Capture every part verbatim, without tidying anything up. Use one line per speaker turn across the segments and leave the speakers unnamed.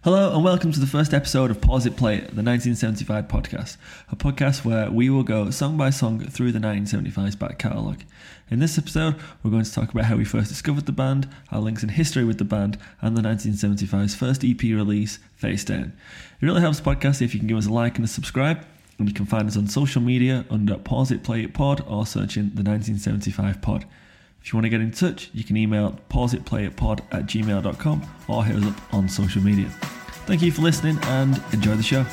Hello and welcome to the first episode of Pause It Play It, the nineteen seventy-five podcast, a podcast where we will go song by song through the nineteen seventy-five's back catalogue. In this episode, we're going to talk about how we first discovered the band, our links in history with the band, and the nineteen seventy-five's first E P release, Face Down. It really helps the podcast if you can give us a like and a subscribe, and you can find us on social media under Pause It Play It Pod or searching the nineteen seventy-five pod. If you want to get in touch, you can email pauseitplayitpod at gmail dot com or hit us up on social media. Thank you for listening and enjoy the show.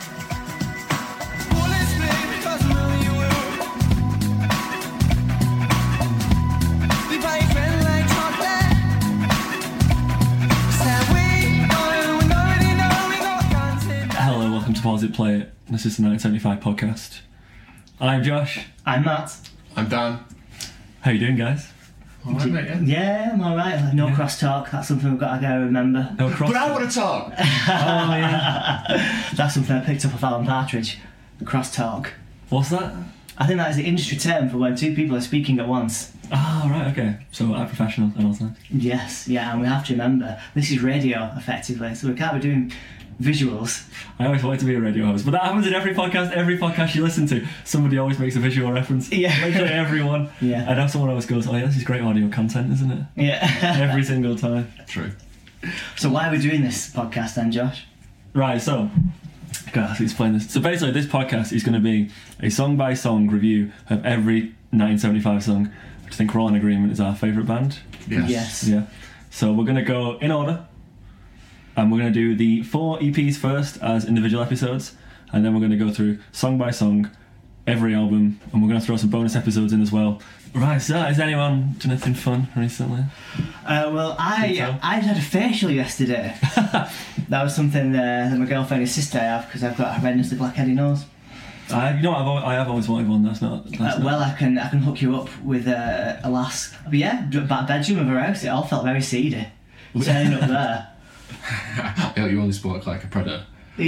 Hello, welcome to Pause It Play It. This is the nineteen seventy-five podcast. I'm Josh.
I'm Matt.
I'm Dan.
How you doing, guys?
All right, mate, yeah.
Yeah, I'm alright. No
Yeah.
crosstalk, that's something we've got to go remember.
No cross.
But I want to talk.
Oh, yeah.
That's something I picked up off Alan Partridge. Crosstalk.
What's that?
I think that is the industry term for when two people are speaking at once.
Ah, right, okay. So I'm professional and all that.
Yes, yeah, and we have to remember, this is radio, effectively, so we can't be doing visuals.
I always wanted to be a radio host, but that happens in every podcast. Every podcast you listen to, somebody always makes a visual reference.
Yeah.
Literally everyone.
Yeah.
I know someone always goes, oh yeah, this is great audio content, isn't it?
Yeah.
Every single time.
True.
So why are we doing this podcast then, Josh?
Right, so, God, let's explain this. So basically, this podcast is going to be a song-by-song review of every nineteen seventy-five song, which I think we're all in agreement is our favourite band.
Yes.
Yes.
Yeah. So we're going to go in order, and we're going to do the four E Ps first as individual episodes, and then we're going to go through song by song every album, and we're going to throw some bonus episodes in as well. Right, so has anyone done anything fun recently?
Uh, well, I
Think so?
I had a facial yesterday. That was something uh, that my girlfriend insisted I have because I've got a horrendously black-headed nose.
I, you know, I've always, I have always wanted one. That's not. That's
Uh,
not.
well, I can I can hook you up with uh, a lass. But yeah, back bedroom of her house, it all felt very seedy. Turning up there.
Yeah, you always spoke like a predator.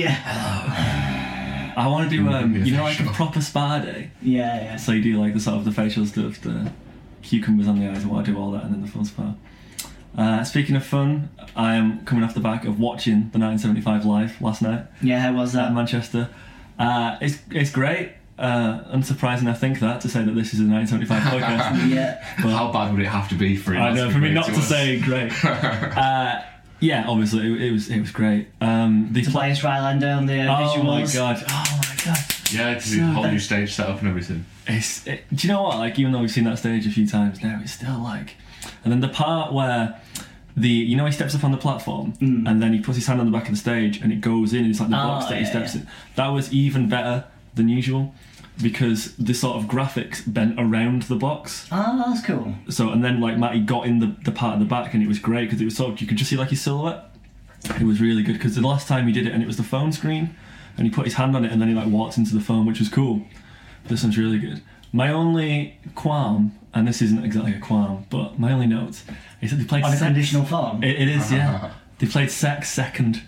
Yeah,
I want to do, um,
Yeah,
you know, like a
sure.
proper spa day.
yeah, yeah.
So you do like the sort of the facial stuff, the cucumbers on the eyes, and what I do all that, and then the full spa. Uh, speaking of fun, I am coming off the back of watching the nineteen seventy-five live last night
Yeah, how was
at
that?
Manchester. Uh, it's it's great. Uh, unsurprising, I think that to say that this is a nineteen seventy-five podcast.
Yeah.
But
How bad would it have to be for it
I
not
know
to
for
be
me
great
not to
us?
say great. Uh, yeah, obviously it, it was it was great. Um, the
Tobias Rylander on the uh,
oh
visuals.
my god! Oh my god!
Yeah, because
So
the whole
bad.
new stage setup and everything.
It's, it, do you know what? Like, even though we've seen that stage a few times now, it's still like. And then the part where the you know he steps up on the platform
Mm.
and then he puts his hand on the back of the stage and it goes in. And it's like the
Oh,
box that he
yeah,
steps
yeah.
in. That was even better than usual because the sort of graphics bent around the box.
Oh, that's cool.
So and then like Matty got in the, the part of the back and it was great because it was sort of you could just see like his silhouette. It was really good because the last time he did it and it was the phone screen and he put his hand on it and then he like walked into the phone, which was cool. But this one's really good. My only qualm, and this isn't exactly a qualm, but my only note is that they played
On a
sex.
conditional form.
It, it is, yeah. They played sex second,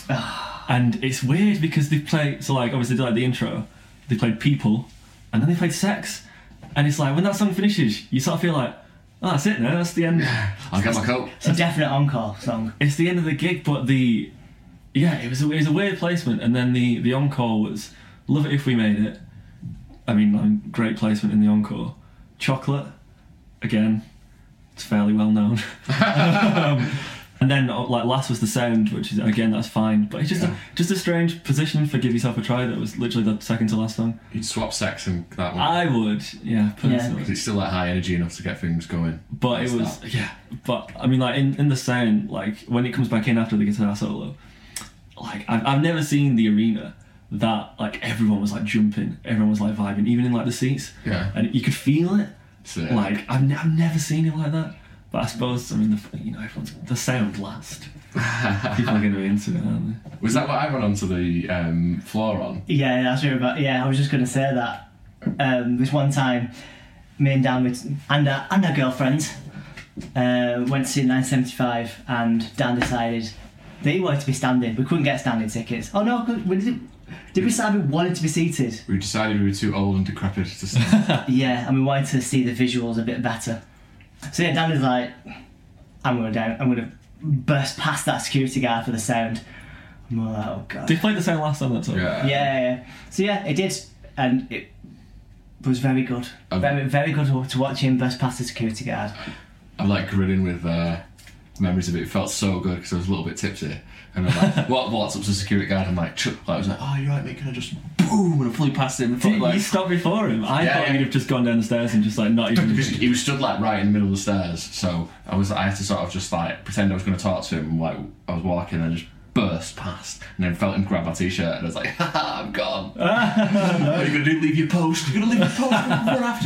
and it's weird because they played so like obviously they did like the intro, they played people, and then they played sex, and it's like when that song finishes, you sort of feel like, oh, that's it now, that's the end.
I'll get my coat.
It's a definite encore song.
It's the end of the gig, but the yeah, it was a, it was a weird placement, and then the the encore was Love It If We Made It. I mean, um, great placement in the encore. Chocolate, again, it's fairly well known. um, and then uh, like last was The Sound, which is again that's fine, but it's just
Yeah.
a, just a strange position for Give Yourself a Try. That was literally the second to last song.
You'd swap sex and that one.
I would, yeah, personally.
Because it's still like high energy enough to get things going.
But it
That's
was,
that.
yeah. But I mean, like in, in the sound, like when it comes back in after the guitar solo, like I've I've never seen the arena that like everyone was like jumping, everyone was like vibing, even in like the seats,
Yeah.
and you could feel it.
So,
Like I've, ne- I've never seen it like that. But I suppose I mean the you know everyone's the sound last. People are going to be into it, aren't they?
was that what I went onto the um, floor on?
Yeah, that's right. About yeah, I was just going to say that. Um, this one time, me and Dan with and our, and our girlfriend uh, went to see nineteen seventy-five, and Dan decided that he wanted to be standing. We couldn't get standing tickets. Oh no, we did. Did we decide we wanted to be seated?
We decided we were too old and decrepit to stand.
Yeah, and we wanted to see the visuals a bit better. So yeah, Dan is like, I'm going down. I'm going to burst past that security guard for the sound. I'm all like, oh god.
Did you play the same last time? That's all.
Yeah.
Yeah, yeah. So yeah, it did, and it was very good.
Um,
very, very good to watch him burst past the security guard.
I'm like grinning with uh, memories of it. It felt so good because I was a little bit tipsy. And I'm like, what, what's up to the security guard? I'm like, Chuck. I was like, oh, you're right, mate. Can I just boom? And I flew past him. And
Did
like,
you stop before him? I
Yeah,
thought
yeah.
you'd have just gone down the stairs and just like not even.
because he was stood like right in the middle of the stairs. So I was, I had to sort of just like pretend I was going to talk to him. And, like I was walking and just burst past, and then felt him grab my t-shirt, and I was like, haha, I'm gone. What are you going to do? Leave your post? You're going to leave your post and run after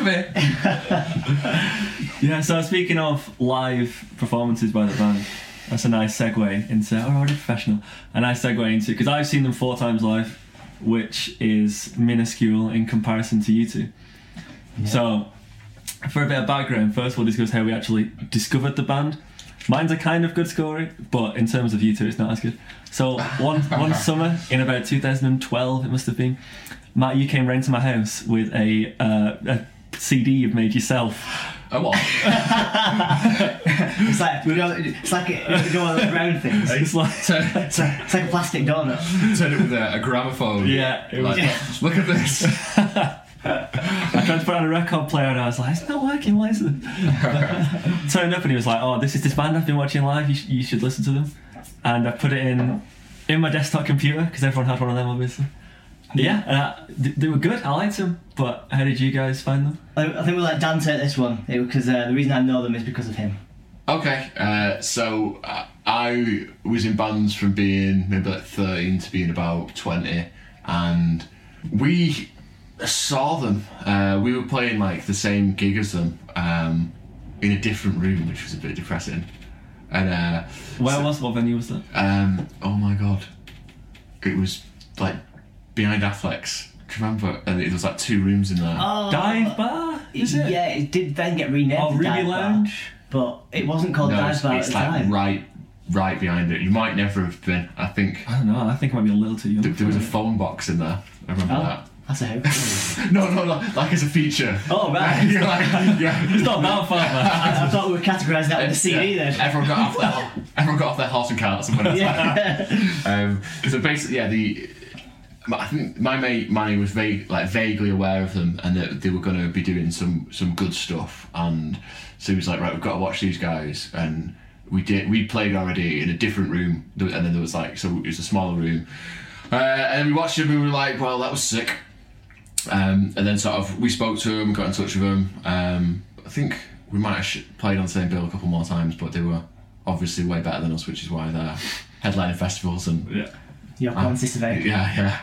me?
Yeah. So speaking of live performances by the band. That's a nice segue into, oh, already professional. A nice segue into, because I've seen them four times live, which is minuscule in comparison to you two.
Yeah.
So, for a bit of background, first we'll discuss how we actually discovered the band. Mine's a kind of good story, but in terms of you two, it's not as good. So, one one summer in about two thousand twelve, it must have been, Matt, you came round to my house with a, uh, a C D you've made yourself.
Oh, what?
It's like, you know, it's like a, you know, those round things.
It's like,
Turn,
It's like, it's like a plastic donut.
turn it with a, a gramophone.
yeah, it was.
Like, look at this.
I tried to put on a record player and I was like, it's not working, why is it? Turned up and he was like, oh, this is this band I've been watching live, you, sh- you should listen to them. And I put it in in my desktop computer, because everyone had one of them obviously. Yeah, and I, th- they were good, I liked them, but how did you guys find them?
I, I think we'll let Dan take this one, because uh, the reason I know them is because of him.
Okay, uh, so uh, I was in bands from being maybe like thirteen to being about twenty, and we saw them. Uh, we were playing like the same gig as them um, in a different room, which was a bit depressing. And uh,
Where
so-
was, what venue was that?
Um, oh my god, it was like behind Affleck's. Do you remember? And it was like two rooms in there.
Oh,
Dive Bar, is it?
Yeah, it did then get renamed
Oh,
to
Ruby
Dive
Lounge?
Bar, but it wasn't called
no,
Dive
it's,
Bar
it's
at the
like
time.
right, right behind it. You might never have been. I think
I don't know, I think I might be a little too young.
th- there was a phone box in there. I remember
Oh,
that.
that's a hope.
No, no, no, like as a feature.
Oh, right.
You're like, yeah.
It's not that far, man.
I, I thought we were categorising that with the C D
Yeah.
then.
Everyone got off their everyone got off their horse and carts and went outside.
Yeah.
Um, so basically, yeah, the I think my mate Manny was vague, like vaguely aware of them, and that they were going to be doing some some good stuff. And so he was like, right, we've got to watch these guys. And we did. We played already in a different room, and then there was like, so it was a smaller room. Uh, and then we watched them, and we were like, well, that was sick. Um, and then sort of we spoke to them, got in touch with them. Um, I think we might have sh- played on the same bill a couple more times, but they were obviously way better than us, which is why they're headlining festivals and
Yeah.
Your um, sister vague.
yeah,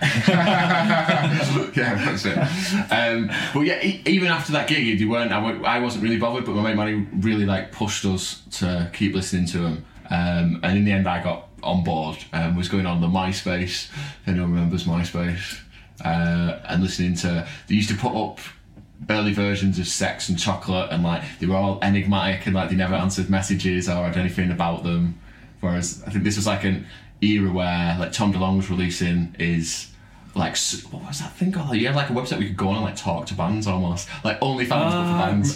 yeah, yeah, that's it. Um, but yeah, e- even after that gig, you weren't. I, w- I wasn't really bothered, but my mate Manny really like pushed us to keep listening to him. Um, and in the end, I got on board and was going on the MySpace. If anyone remembers MySpace, uh, and listening to. They used to put up early versions of Sex and Chocolate, and like they were all enigmatic and like they never answered messages or had anything about them. Whereas I think this was like an era where like Tom DeLonge was releasing is like s- what was that thing called? You had like a website we could go on and like talk to bands almost, like OnlyFans but for
Ah,
bands.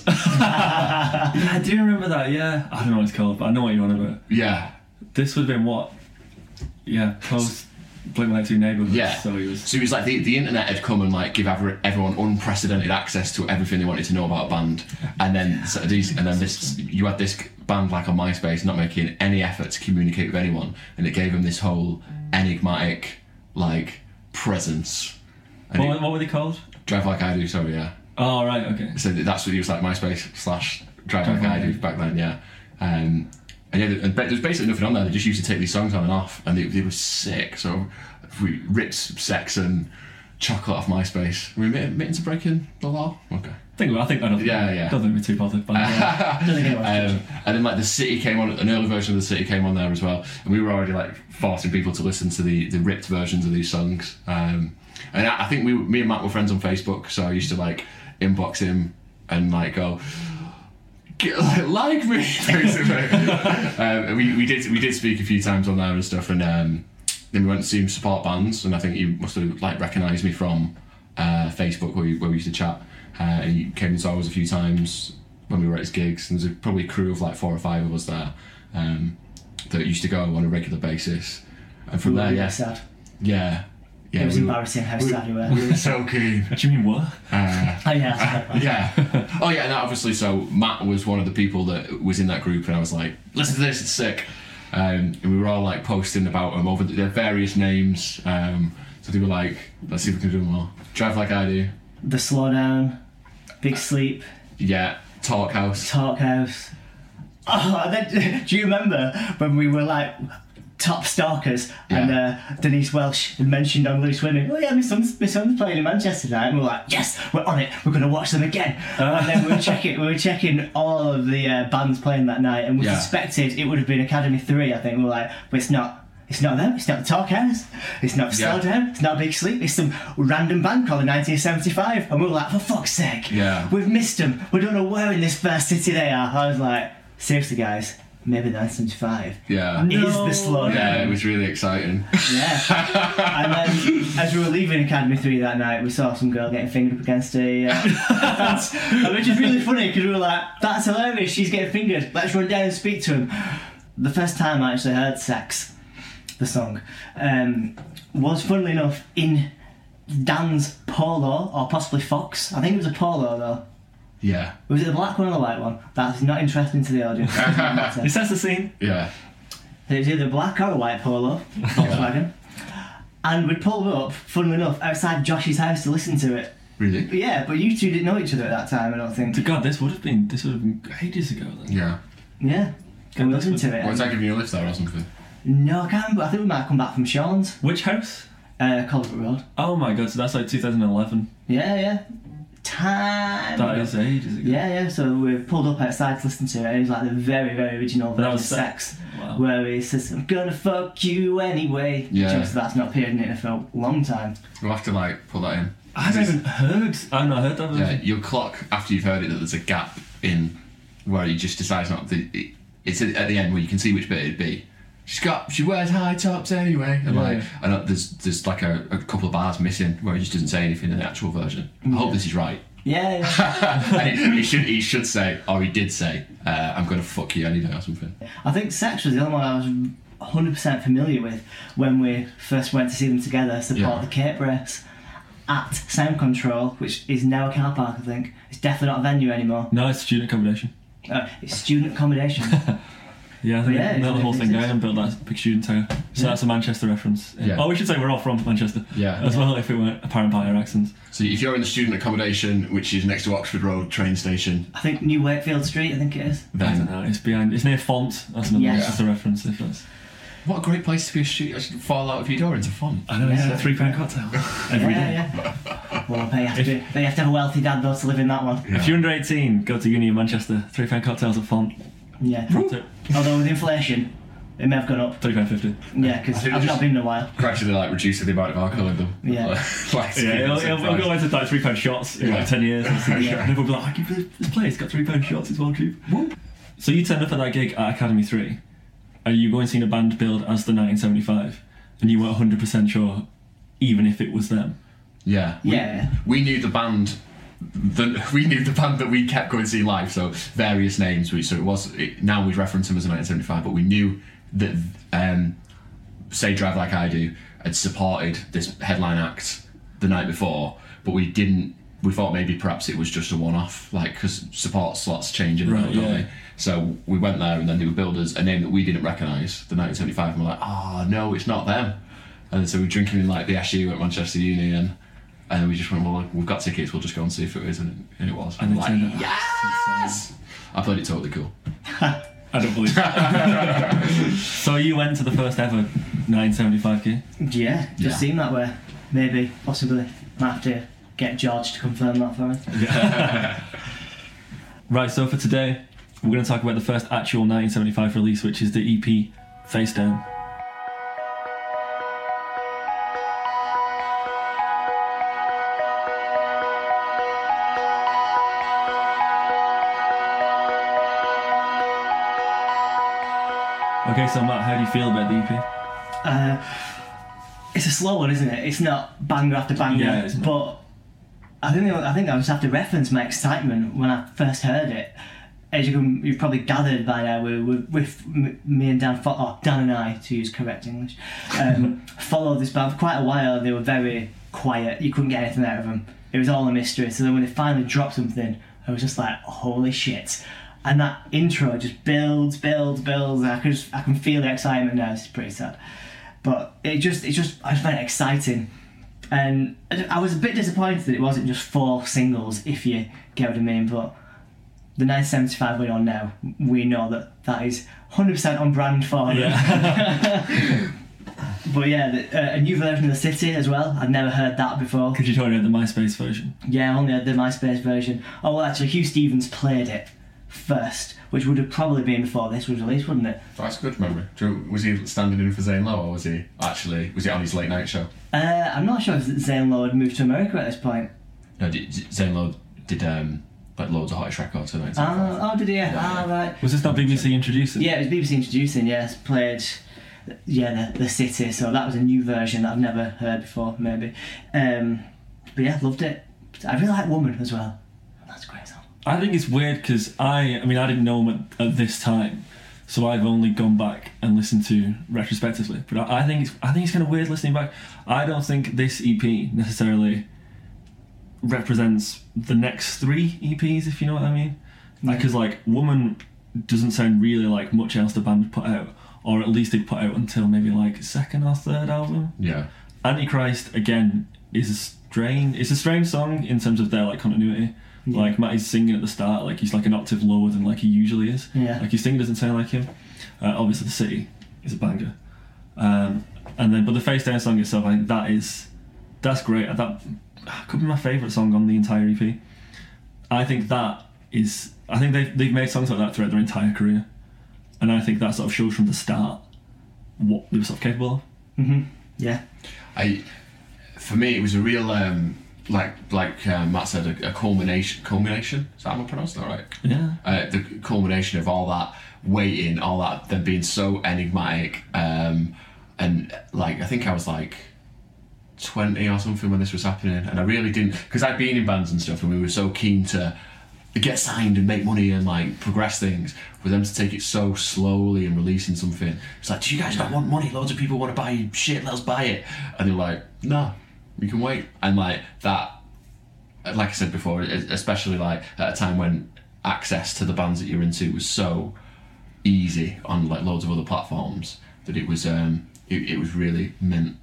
Yeah, I do remember that, yeah. I don't know what it's called, but I know what you're on about.
Yeah,
This would have been what? Yeah, post Blink one eighty-two Neighbourhood.
yeah.
So he was.
So it was like the, the internet had come and like give ever, everyone unprecedented access to everything they wanted to know about a band, and then so these and then this you had this band like on MySpace not making any effort to communicate with anyone, and it gave them this whole enigmatic like presence. And
What,
it,
what were they called?
Drive Like I Do, sorry, yeah.
Oh, right, okay.
So that's what he was like MySpace slash Drive
Drive
Like I
Like I
Do
Do.
back then, yeah. Um, and yeah, and there's basically nothing on there. They just used to take these songs on and off, and they, they were sick. So we ripped Sex and Chocolate off MySpace. Were we admitting to breaking the law? Okay.
I think, I think, I don't think,
Yeah, yeah.
don't think we're too bothered by that.
Don't think anyone's
Um, and then like the City came on, an early version of the City came on there as well, and we were already like forcing people to listen to the, the ripped versions of these songs. Um, and I, I think we, me and Matt were friends on Facebook, so I used to like inbox him and like go, Get, like, like me, basically. um, we, we did we did speak a few times on there and stuff, and um, then we went to see him support bands, and I think he must have like recognised me from uh, Facebook where we, where we used to chat. Uh, and he came and saw us a few times when we were at his gigs. And there's a, probably a crew of like four or five of us there um, that used to go on a regular basis. And from
we were
there,
really
yeah,
sad.
yeah, yeah.
It was
we were-
embarrassing how
we-
sad we were.
We were so keen.
What do you mean, what?
Uh,
Oh yeah.
yeah. Oh yeah, and obviously, so Matt was one of the people that was in that group, and I was like, listen to this, it's sick. Um, and we were all like posting about them over their various names. Um, so they were like, let's see if we can do them all. Drive Like I Do.
The Slowdown, Big Sleep,
Yeah. Talk House.
Talk House. Oh, and then, do you remember when we were like top stalkers and uh, Denise Welsh had mentioned on Loose Women, oh yeah, my son's, my son's playing in Manchester tonight, and we were like, yes, we're on it, we're going to watch them again.
Uh.
And then we were checking, we were checking all of the uh, bands playing that night, and we
Yeah.
suspected it would have been Academy three, I think. We were like, but it's not. It's not them, it's not the Talk House, it's not
Yeah.
Slowdown, it's not Big Sleep, it's some random band called nineteen seventy-five. And we were like, for fuck's sake,
Yeah.
we've missed them, we don't know where in this first city they are. I was like, seriously guys, maybe nineteen seventy-five
Yeah.
is the Slowdown.
Yeah, it was really exciting.
Yeah. And then, as we were leaving Academy three that night, we saw some girl getting fingered up against a uh, fence, which is really funny because we were like, that's hilarious, she's getting fingered, let's run down and speak to him. The first time I actually heard Sex, the song, um, was, funnily enough, in Dan's Polo, or possibly Fox. I think it was a Polo though.
Yeah.
Was it the black one or the white one? That's not interesting to the audience.
Is that the scene?
Yeah.
It was either black or a white Polo, Volkswagen. And we'd pulled up, funnily enough, outside Josh's house to listen to it.
Really?
But yeah, but you two didn't know each other at that time, I don't think.
To God, this would have been this would have been ages ago then.
Yeah.
Yeah. And we listened to it.
Or was
and-
I giving you a lift there or something?
No, I can't remember. I think we might have come back from Sean's,
Which house?
uh, Colbert Road.
Oh my God, so that's like two thousand eleven.
Yeah, yeah. Time.
That is ages ago.
Yeah, yeah. So we pulled up outside to listen to it. And it was like the very, very original
That
version of
was
Sex,
Wow.
where he says, "I'm gonna fuck you anyway."
Yeah.
Just that's not appeared in it for a long time.
We'll have to like put that in.
I haven't even heard. I've not heard that
Yeah,
version.
you'll clock after you've heard it that there's a gap in where he just decides not to. It, it's at at the end where you can see which bit it'd be. She's got. She wears high tops anyway, and
Yeah,
like,
yeah.
and uh, there's there's like a, a couple of bars missing where he just doesn't say anything in the actual version. I hope this is right.
Yeah, yeah.
And he, he should he should say, or he did say, uh, "I'm gonna fuck you any day" or something.
I think Sex was the only one I was one hundred percent familiar with when we first went to see them together, support
Yeah.
the Cape Race at Sound Control, which is now a car park, I think. It's definitely not a venue anymore.
No, it's student accommodation.
Uh, it's student accommodation.
Yeah, I
But
think
yeah,
they built the
it
whole thing
exists.
down and built that big student tower. So
Yeah.
that's a Manchester reference.
Yeah.
Oh, we should say we're all from Manchester.
Yeah.
As well, if it weren't apparent by our accents.
So if you're in the student accommodation, which is next to Oxford Road train station,
I think New Wakefield Street, I think it is.
I don't
then
know. It's behind. It's near Font. That's another
Yeah.
Manchester reference. If that's.
what a great place to be a student. I should fall out of your door into fun.
I know.
Yeah.
It's a three pound cocktail every day.
yeah, yeah. Well, they have, to be, they have to have a wealthy dad though to live in that one.
Yeah.
If you're under eighteen, go to uni in Manchester. Three pound cocktails at Font.
Yeah.
Pro tip.
Although with inflation, it may have gone up.
Three pound fifty.
Yeah,
I
because
think
I've
it
not
just-
been in a while.
Gradually, like reducing the amount of alcohol in them.
Yeah.
like, to
Yeah,
keep
it'll,
the same
it'll, it'll
price.
go into like three pound shots in
Yeah.
like ten years. Or something.
Yeah.
And everyone will be like, oh, this place got three pound shots. It's well cheap. So you turned up at that gig at Academy Three. Are you going seeing a band build as the nineteen seventy-five, and you weren't one hundred percent sure, even if it was them?
Yeah. We,
Yeah.
We knew the band. The, we knew the band that we kept going to see live, so various names. We, so it was it, now we reference them as a nineteen seventy-five, but we knew that um, Say Drive Like I Do had supported this headline act the night before, but we didn't. We thought maybe perhaps it was just a one-off, like because support slots change in the
Right,
middle, don't
yeah.
they? So we went there, and then they were billed as a name that we didn't recognise, the nineteen seventy-five, and we're like, oh no, it's not them. And then so we were drinking in like the S U at Manchester Uni, and and then we just went, well, look, we've got tickets, we'll just go and see if it is, and it, and it was.
And
I'm
it
like,
turned out-
yes! I played it totally cool.
I don't believe it. So you went to the first ever nine seventy-five gig?
Yeah, just
Yeah.
seemed that way. Maybe, possibly. Might have to get George to confirm that for us.
Right, so for today, we're going to talk about the first actual nineteen seventy-five release, which is the E P Face Down. Okay, so Matt, how do you feel about the E P?
Uh, it's a slow one, isn't it? It's not banger after banger.
Yeah, it's not.
But I think I think I just have to reference my excitement when I first heard it. as you can, you've probably gathered by now, we, we, with me and Dan, oh, Dan and I, to use correct English, um, followed this band for quite a while. They were very quiet. You couldn't get anything out of them. It was all a mystery. So then when they finally dropped something, I was just like, holy shit. And that intro just builds, builds, builds. And I can just, I can feel the excitement now. It's pretty sad, but it just, it just, I just found it exciting. And I was a bit disappointed that it wasn't just four singles, if you get what I mean. But the nineteen seventy-five we're on now, we know that that is one hundred percent on brand for them. Yeah. But yeah, the, uh, a new version of The City as well. I'd never heard that before.
Could you tell me the MySpace version?
Yeah, I only had the MySpace version. Oh, well, actually, Hugh Stevens played it first, which would have probably been before this was released, wouldn't it?
That's a good memory. Was he standing in for Zane Lowe, or was he actually, was it on his late night show?
Uh, I'm not sure if Zane Lowe had moved to America at this point.
No, did, Zane Lowe did um, like loads of hottest records in nineteen seventy-five.
Oh, oh, did he? Yeah. Ah, right.
Was this not B B C introducing?
Yeah, it was B B C introducing, yes. Played, yeah, the, the City, so that was a new version that I've never heard before, maybe. Um, but yeah, loved it. I really like Woman as well. That's a great song.
I think it's weird because I, I mean, I didn't know him at, at this time, so I've only gone back and listened to retrospectively. But I, I think it's, I think it's kind of weird listening back. I don't think this E P necessarily represents the next three E Ps, if you know what I mean. Because yeah. like, Woman doesn't sound really like much else the band put out, or at least they put out until maybe like second or third album.
Yeah.
Antichrist again is a strange. It's a strange song in terms of their like continuity. Yeah. Like Matty's singing at the start, like he's like an octave lower than like he usually is.
Yeah.
Like his singing doesn't sound like him. Uh, obviously, The City is a banger. Um, and then, but the Face Down song itself, I think that is that's great. That could be my favourite song on the entire E P. I think that is. I think they've they've made songs like that throughout their entire career, and I think that sort of shows from the start what they were sort of capable of.
Mm-hmm. Yeah.
I, for me, it was a real. Um, Like like uh, Matt said, a, a culmination. Culmination? Is that how I pronounced that right?
Yeah.
Uh, the culmination of all that waiting, all that them being so enigmatic, um, and like I think I was like twenty or something when this was happening, and I really didn't, because I'd been in bands and stuff, and we were so keen to get signed and make money and like progress things. For them to take it so slowly and releasing something, it's like, do you guys not want money? Loads of people want to buy shit. Let's buy it. And they're like, no. You can wait. And like that, like I said before, especially like at a time when access to the bands that you're into was so easy on like loads of other platforms, that it was um it, it was really mint.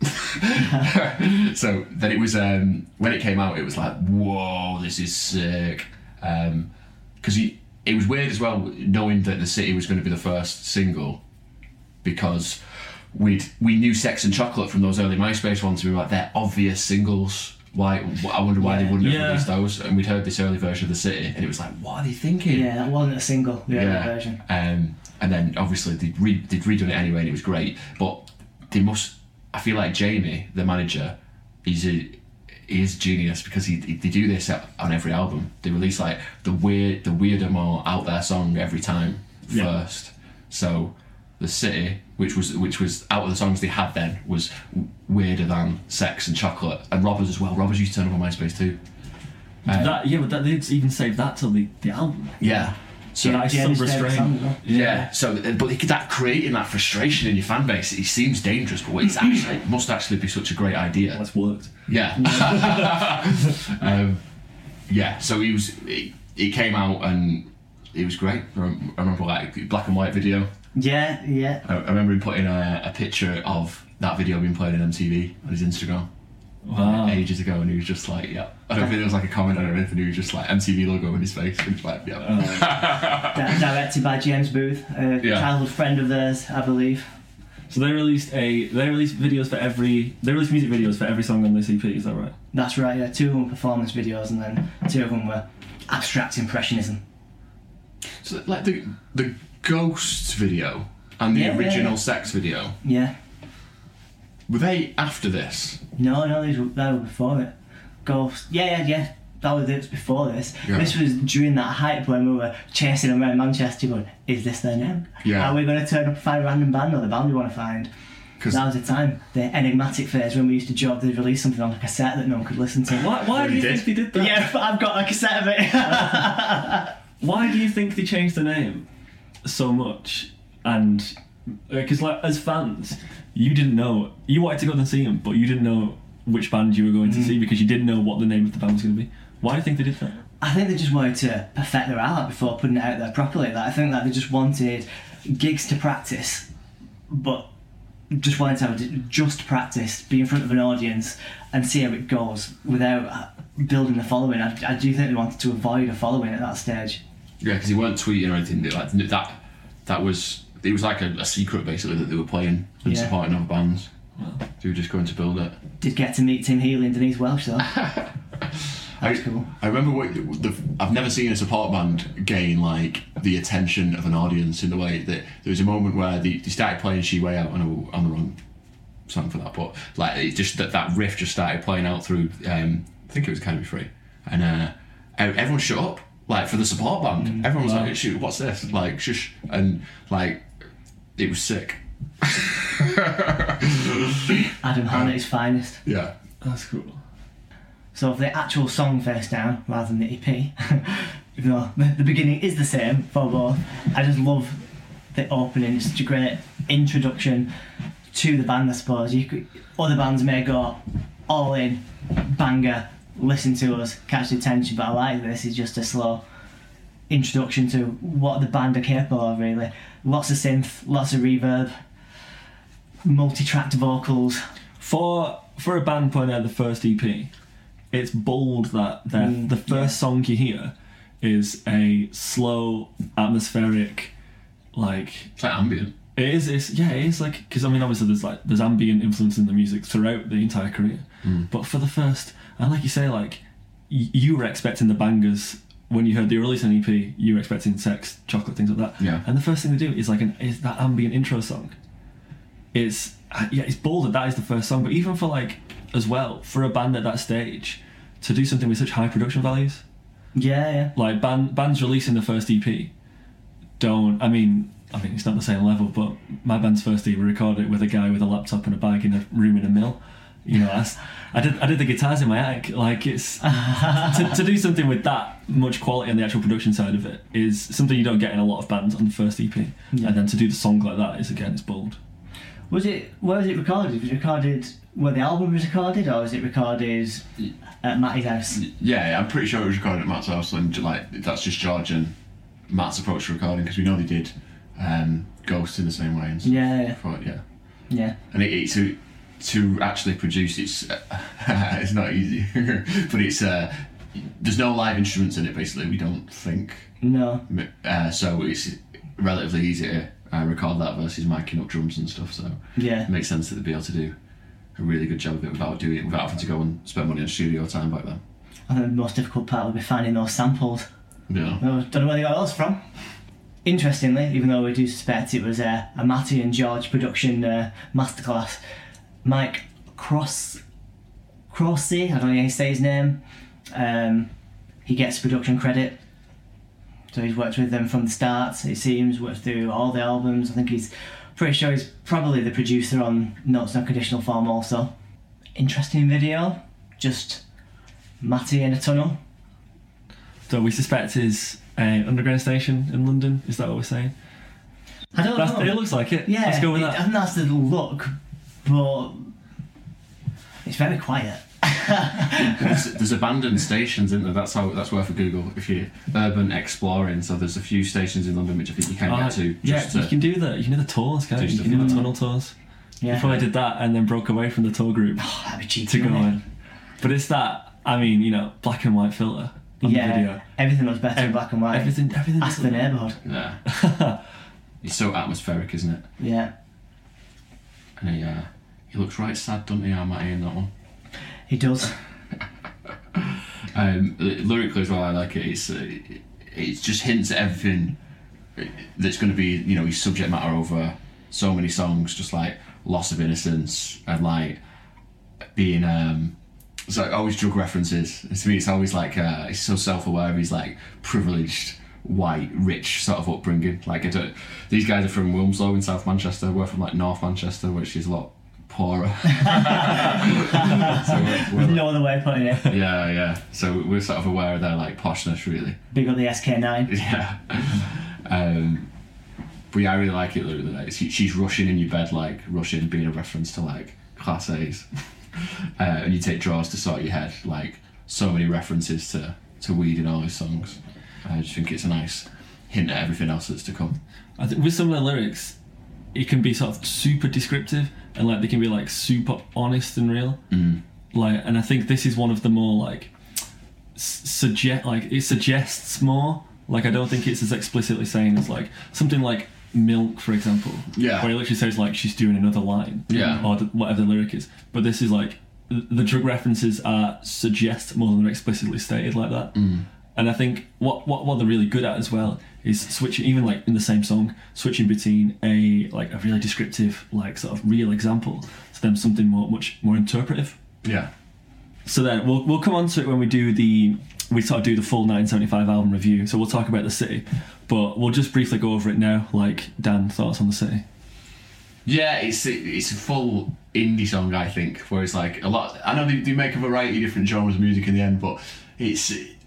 So that it was um when it came out, it was like, whoa, this is sick. Um because it was weird as well knowing that The City was going to be the first single, because We'd, we knew Sex and Chocolate from those early MySpace ones. We were like, they're obvious singles. Why? I wonder why yeah. they wouldn't have yeah. released those. And we'd heard this early version of The City, and it was like, what are they thinking?
Yeah, that wasn't a single, the yeah. early version.
Um, and then obviously they'd, re- they'd redone it anyway, and it was great. But they must. I feel like Jamie, the manager, he's a he is a genius, because he, he they do this on every album. They release like the weird, the weirder, more out there song every time
yeah.
first. So The City, which was which was out of the songs they had then, was weirder than Sex and Chocolate, and Robbers as well. Robbers used to turn up on MySpace too. Um,
that, yeah, but that, they'd even saved that till the, the album.
Yeah.
So yeah, that's some restraint.
Well. Yeah. yeah. So, but that creating that frustration in your fan base, it seems dangerous, but it's actually it must actually be such a great idea.
Well, it's worked.
Yeah. um, yeah. So he was. It, it came out and it was great. I remember like black and white video.
Yeah, yeah.
I, I remember him putting a, a picture of that video being played on M T V on his Instagram.
Wow.
Uh, ages ago, and he was just like, yeah. I don't think there was like a comment or anything. He was just like M T V logo in his face. He was like, yeah.
Uh, directed by James Booth, a yeah. childhood friend of theirs, I believe.
So they released a they released videos for every they released music videos for every song on this E P. Is that right?
That's right. Yeah, two of them were performance videos, and then two of them were abstract impressionism.
So like the the Ghosts video and the
yeah,
original
yeah, yeah.
Sex video.
Yeah.
Were they after this?
No, no, these were, they were before it. Ghost. Yeah, yeah, yeah. That was, it was before this. Yeah. This was during that hype when we were chasing them around Manchester going, is this their name?
Yeah.
Are we going to turn up and find a random band or the band we want to find? That was the time, the enigmatic phase, when we used to joke they'd release something on a cassette that no one could listen to.
Why, why do you
did.
think they did that?
Yeah, but I've got a cassette of it.
why do you think they changed the name so much? And because like as fans, you didn't know, you wanted to go and see them, but you didn't know which band you were going to
Mm.
see because you didn't know what the name of the band was going to be. Why do you think they did that?
I think they just wanted to perfect their art before putting it out there properly. Like, I think that they just wanted gigs to practice, but just wanted to have a- just practice, be in front of an audience and see how it goes without building a following. I, I do think they wanted to avoid a following at that stage.
Yeah, because they weren't tweeting or anything. They, like that, that was it was like a, a secret basically that they were playing and
Yeah.
supporting other bands. They were just going to build it.
Did get to meet Tim Healy and Denise Welch though. That's
I,
cool.
I remember what, the, I've never seen a support band gain like the attention of an audience in the way that there was a moment where they, they started playing She Way Out. I know on the wrong song for that, but like it just that, that riff just started playing out through. Um, I think it was Can Be Free, and uh, everyone shut up like for the support band.
Mm,
everyone was
wow.
like, "Shoot, what's this?" Like shush, and like it was sick.
Adam Hahn at his finest.
Yeah.
That's cool.
So for the actual song Face Down rather than the E P, even though the, the beginning is the same for both, I just love the opening. It's such a great introduction to the band, I suppose. You could, other bands may go all in, banger, listen to us, catch the attention, but I like this. It's just a slow introduction to what the band are capable of, really. Lots of synth, lots of reverb, multi-tracked vocals.
For for a band putting out the first E P, it's bold that their,
Mm,
the first
yeah.
song you hear is a slow, atmospheric, like
It's like ambient.
it is. It's yeah, it is like because I mean obviously there's like there's ambient influence in the music throughout the entire career,
Mm.
but for the first and like you say like y- you were expecting the bangers when you heard they were releasing an E P, you were expecting Sex, Chocolate, things like that.
Yeah.
And the first thing they do is like an is that ambient intro song. It's uh, yeah, it's bold that that is the first song, but even for like as well for a band at that stage to do something with such high production values,
Yeah, yeah.
like band, bands releasing the first E P don't. I mean, I mean it's not the same level, but my band's first E P we recorded it with a guy with a laptop and a bag in a room in a mill. You know, I, I did I did the guitars in my attic. Like it's to, to do something with that much quality on the actual production side of it is something you don't get in a lot of bands on the first E P,
Yeah.
and then to do the song like that is again it's bold.
Was it? Where was it recorded? Was it recorded where the album was recorded, or was it recorded at Matty's house?
Yeah, I'm pretty sure it was recorded at Matt's house, and like that's just George and Matt's approach to recording because we know they did um, Ghost in the same way. And stuff.
Yeah, yeah,
But, yeah.
yeah.
And it, it, to to actually produce it's uh, it's not easy, but it's uh, there's no live instruments in it. Basically, we don't think
No.
uh, so. It's relatively easy to uh, record that versus miking up drums and stuff. So
Yeah.
it makes sense that they'd be able to do a really good job of it without doing it, without having to go and spend money on studio time back then.
I think the most difficult part would be finding those samples.
Yeah.
I don't know where they got those from. Interestingly, even though we do suspect it was uh, a Matty and George production uh, masterclass, Mike Cross, Crossy, I don't know how you say his name, um, he gets production credit. So he's worked with them from the start, it seems, worked through all the albums. I think he's pretty sure he's probably the producer on Notes No Conditional Form also. Interesting video, just Matty in a tunnel.
So we suspect is an underground station in London. Is that what we're saying?
I don't
That's,
know.
it looks like it.
Yeah,
Let's go with
it-
that.
I think that's the look, but it's very quiet.
there's, there's abandoned stations, isn't there? That's how. That's worth a Google if you're urban exploring. So there's a few stations in London which I think you can
Oh,
get to.
yeah,
Just
you
to,
can do the you can do the tours, guys.
Do
You
stuff
can do
like
the
that.
tunnel tours.
Yeah,
Before I did that and then broke away from the tour group
oh, that'd be cheeky.
to go
wouldn't it?
on. But it's that. I mean, you know, black and white filter on
Yeah,
the video.
everything was better in
Ev-
black and white.
Everything, everything.
Ask the neighbourhood.
yeah. It's so atmospheric, isn't it?
Yeah,
And he, uh, he looks right sad, doesn't he, our Matty, in that one?
he does.
Um, ly- lyrically as well, I like it. It's uh, it just hints at everything that's going to be, you know, his subject matter over so many songs, just like loss of innocence and like being um, it's like always drug references. And to me, it's always like uh, he's so self-aware of his like privileged, white, rich sort of upbringing. Like I don't, these guys are from Wilmslow in South Manchester. We're from like North Manchester, which is a lot poorer. So we're,
There's
we're,
no other way of putting it.
yeah, yeah. So we're sort of aware of their like poshness, really.
Big up the S K nine.
Yeah. Um, but yeah, I really like it. Like, she, she's rushing in your bed, like rushing, being a reference to like class A's. uh, and you take drawers to sort your head. Like so many references to to weed in all his songs. I just think it's a nice hint at everything else that's to come.
I think with some of the lyrics, it can be sort of super descriptive and like they can be like super honest and real.
Mm.
Like, and I think this is one of the more like suggest like it suggests more. Like I don't think it's as explicitly saying as like something like Milk, for example.
Yeah.
Where it literally says like she's doing another line.
Yeah.
Or the, whatever the lyric is. But this is like the drug references are suggest more than they're explicitly stated like that.
Mm.
And I think what, what what they're really good at as well is switching, even like in the same song, switching between a like a really descriptive, like sort of real example to then something more much more interpretive.
Yeah.
So then we'll we'll come on to it when we do the we sort of do the full nineteen seventy-five album review. So we'll talk about The City, but we'll just briefly go over it now. Like Dan, thoughts on The City?
Yeah, it's it's a full indie song, I think. Where it's like a lot. I know they, they make a variety of different genres of music in the end, but it's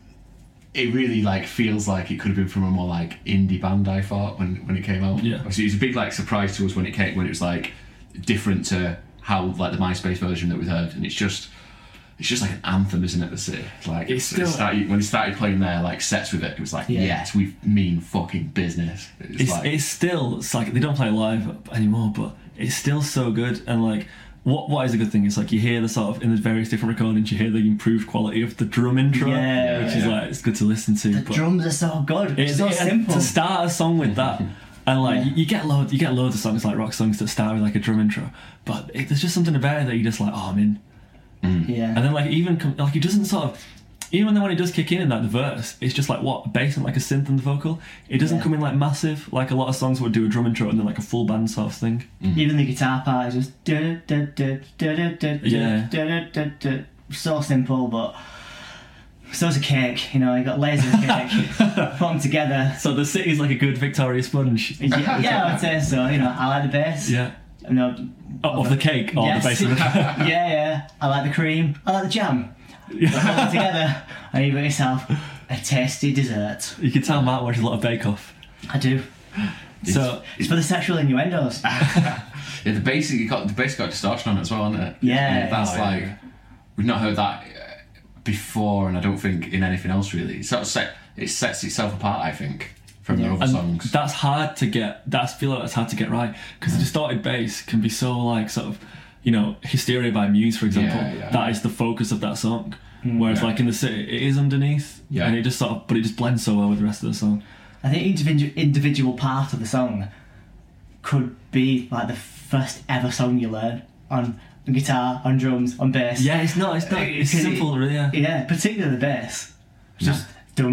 it really like feels like it could have been from a more like indie band. I thought when when it came out.
Yeah.
So it was a big like surprise to us when it came when it was like different to how like the MySpace version that we'd heard, and it's just. It's just like an anthem, isn't it? The City. Like
It's
it's
still-
it started, when he started playing their like sets with it, it was like,
Yeah.
yes, we mean fucking business. It's,
It's
like,
it's still it's like they don't play it live anymore, but it's still so good. And like what what is a good thing is like you hear the sort of in the various different recordings, you hear the improved quality of the drum intro,
Yeah,
which is
yeah.
like it's good to listen to.
The
but
drums are so good. It's so
it-
simple.
to start a song with that. And like
Yeah.
you, you get loads, you get loads of songs like rock songs that start with like a drum intro, but it, there's just something about it that you just like, oh, I'm in.
Yeah.
And then like even com- like it doesn't sort of even then when it does kick in in that verse, it's just like what bass and like a synth and the vocal. It doesn't
Yeah.
come in like massive like a lot of songs would do a drum intro and then like a full band sort of thing.
Even the guitar part is just du- du- du- du- du- du- du-
Yeah.
du- du- du- du- so simple, but so's a cake. You know, you got layers of cake, put them together.
So The City's like a good Victoria Sponge.
Yeah, yeah, I would say so. You know, I like the bass.
Yeah.
You know,
Oh, of the cake or
yes.
the base of the
yeah, yeah. I like the cream. I like the jam. Put them together, and you got yourself a tasty dessert.
You can tell Matt watches a lot of Bake Off.
I do.
So
It's for the sexual innuendos.
Yeah, the bass you got the bass got distortion on it as well, hasn't it?
Yeah.
that's
Oh, yeah.
like we've not heard that uh, before, and I don't think in anything else really. It sort of set it sets itself apart, I think, from their
Yeah.
other
and
songs.
that's hard to get. That's I feel like that's hard to get right because the distorted bass can be so like sort of, you know, Hysteria by Muse, for example.
Yeah, yeah.
That is the focus of that song. Whereas
Yeah.
like in The City, it is underneath,
Yeah.
and it just sort of, but it just blends so well with the rest of the song.
I think each individu- individual part of the song could be like the first ever song you learn on guitar, on drums, on bass.
Yeah, it's not. It's not.
It-
It's
it-
simple, really. Yeah.
Yeah, particularly the bass.
Yeah.
Just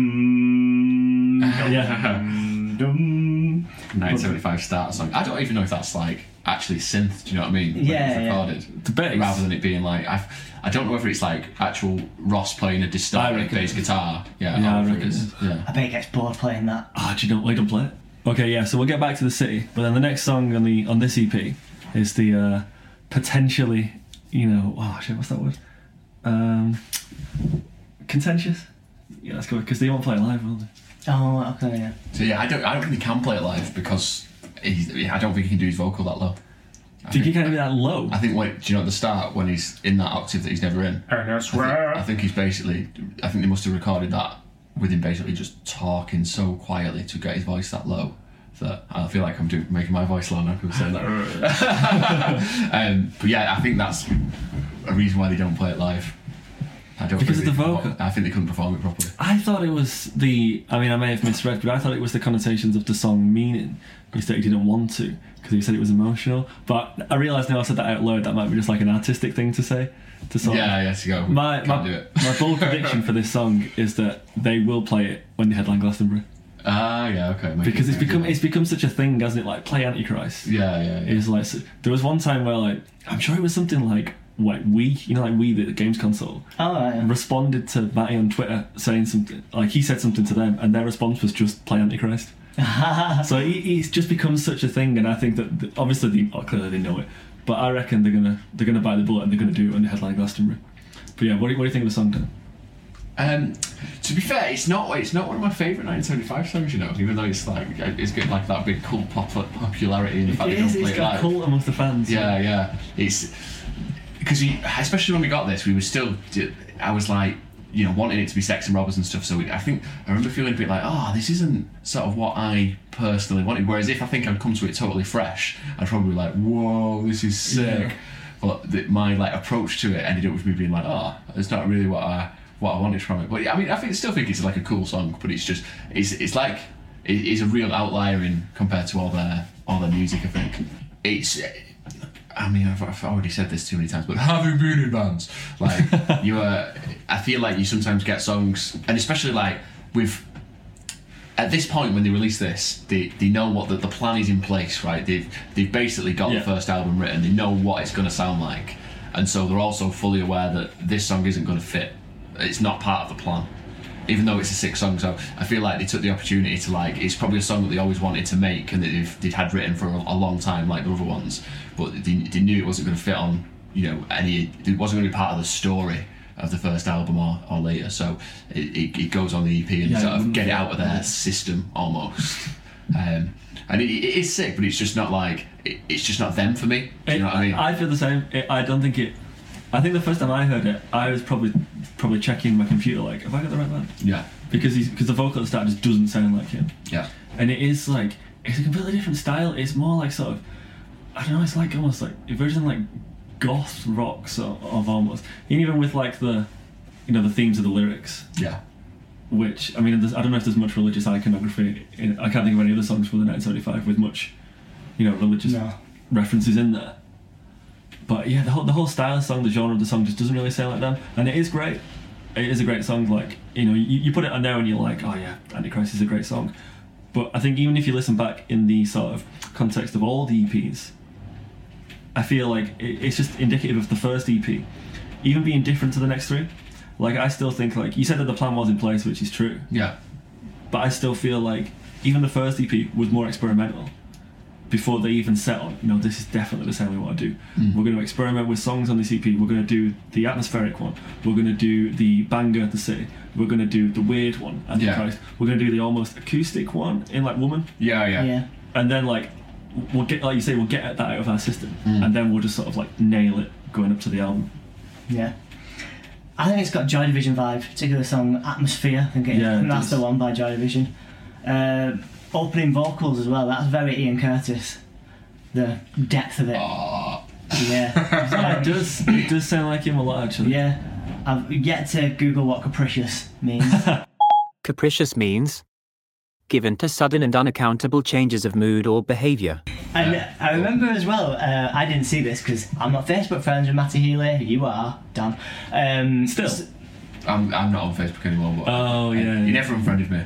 dum
Yeah.
dum dum.
nineteen seventy-five start song. I don't even know if that's like actually synth. Do you know what I mean? When
Yeah,
it's
yeah.
recorded.
The bass.
Rather than it being like I, I don't know whether it's like actual Ross playing a
I
distorted
reckon
bass
it is.
guitar. Yeah,
Yeah,
or
I
whether
reckon
it's-
it
Yeah.
I bet he gets bored playing that.
Ah, do you know why don't play it? Okay, yeah. So we'll get back to The City, but then the next song on the on this E P is the uh, potentially, you know, oh shit, what's that word? Um, contentious. Yeah, let's go because they won't play it live, will they?
Oh, okay, yeah.
So yeah, I don't. I don't think he can play it live because he's, I don't think he can do his vocal that low. I
Did you
think,
kind of be that low?
I think when, do you know at the start when he's in that octave that he's never in?
And I
I think, I think he's basically. I think they must have recorded that with him basically just talking so quietly to get his voice that low. That I feel like I'm doing, making my voice low now because I'm saying that. um, but yeah, I think that's a reason why they don't play it live. I don't
Because
think
of the
they-
vocal?
I think they couldn't perform it properly.
I thought it was the. I mean, I may have misread, but I thought it was the connotations of the song meaning. He said he didn't want to because he said it was emotional. But I realised now I said that out loud. That might be just like an artistic thing to say. To sort of-
Yeah, yes, you go.
My
Can't
my,
do it.
my bold prediction for this song is that they will play it when they headline Glastonbury
Ah, yeah, okay. make
because
it-
it's
make
become
it-
it's become such a thing, hasn't it? Like play Antichrist.
Yeah, yeah, yeah.
It's like there was one time where like I'm sure it was something like like Wii, you know, like Wii, the games console,
Oh, right.
responded to Matty on Twitter saying something like he said something to them, and their response was just play Antichrist. So it, it's just become such a thing, and I think that that obviously they, oh, clearly they know it, but I reckon they're gonna they're gonna bite the bullet and they're gonna do it when they headline Glastonbury. But yeah, what do you, what do you think of the song, Dan?
Um, to be fair, it's not it's not one of my favourite nineteen seventy-five songs, you know. Even though it's like it's got like that big cult pop- popularity and the fact
It
they don't
is,
play
it's
it
got a
live.
cult amongst the fans.
Yeah, yeah. It's because especially when we got this, we were still. I was like, you know, wanting it to be Sex and Robbers and stuff. So we, I think I remember feeling a bit like, oh, this isn't sort of what I personally wanted. Whereas if I think I'd come to it totally fresh, I'd probably be like, whoa, this is sick.
Yeah.
But the, my like approach to it ended up with me being like, oh, it's not really what I what I wanted from it. But yeah, I mean, I think still think it's like a cool song, but it's just it's it's like it, it's a real outlier in compared to all their all their music. I think it's. I mean, I've, I've already said this too many times, but having been in bands, like you are, I feel like you sometimes get songs, and especially like with. At this point, when they release this, they, they know what the, the plan is in place, right? They've they've basically got
Yeah.
the first album written. They know what it's going to sound like, and so they're also fully aware that this song isn't going to fit. It's not part of the plan, even though it's a sick song. So I feel like they took the opportunity to like. It's probably a song that they always wanted to make and that they've they'd had written for a, a long time, like the other ones. But they, they knew it wasn't going to fit on, you know, any. It wasn't going to be part of the story of the first album or, or later, so it, it, it goes on the E P and
Yeah,
sort
it
of get it
wouldn't-
out of their system almost. um, and it, it is sick, but it's just not like it, it's just not them for me. Do you know what I mean?
I feel the same. It, I don't think it. I think the first time I heard it, I was probably probably checking my computer, like, have I got the right band?
yeah,
Because he's because the vocal at the start just doesn't sound like him,
yeah,
and it is like it's a completely different style. It's more like sort of, I don't know. It's like almost like a version like goth rock sort of almost, and even with like the, you know, the themes of the lyrics.
yeah.
Which, I mean, there's, I don't know if there's much religious iconography. In, I can't think of any other songs from the nineteen seventy-five with much, you know, religious
No.
references in there. But yeah, the whole the whole style of the song, the genre of the song just doesn't really sound like them, and it is great. It is a great song. Like, you know, you, you put it on now and you're like, oh yeah, Antichrist is a great song. But I think even if you listen back in the sort of context of all the E Ps, I feel like it, it's just indicative of the first E P, even being different to the next three. Like, I still think, like, you said that the plan was in place, which is true,
Yeah,
but I still feel like even the first E P was more experimental before they even set on, you know, this is definitely the sound we want to do.
Mm.
We're going to experiment with songs on this E P. We're going to do the atmospheric one. We're going to do the banger, The City. We're going to do the weird one, Antichrist.
Yeah.
We're going to do the almost acoustic one in, like, Woman.
yeah, yeah,
Yeah.
And then, like, we'll get, like you say, we'll get that out of our system.
Mm.
And then we'll just sort of, like, nail it going up to the album.
Yeah. I think it's got Joy Division vibe, particularly the song Atmosphere. I think, it,
Yeah,
I think
it
that's
does.
the one by Joy Division. Uh, opening vocals as well, that's very Ian Curtis. The depth of it.
Oh,
Yeah.
It does, it does sound like him a lot, actually.
Yeah. I've yet to Google what capricious means.
Capricious means given to sudden and unaccountable changes of mood or behaviour.
And
Yeah.
I remember as well, uh, I didn't see this because I'm not Facebook friends with Matty Healy. You are, Dan. Um,
Still.
s-
I'm I'm not on Facebook anymore. But
Oh, yeah,
he
yeah.
never unfriended me.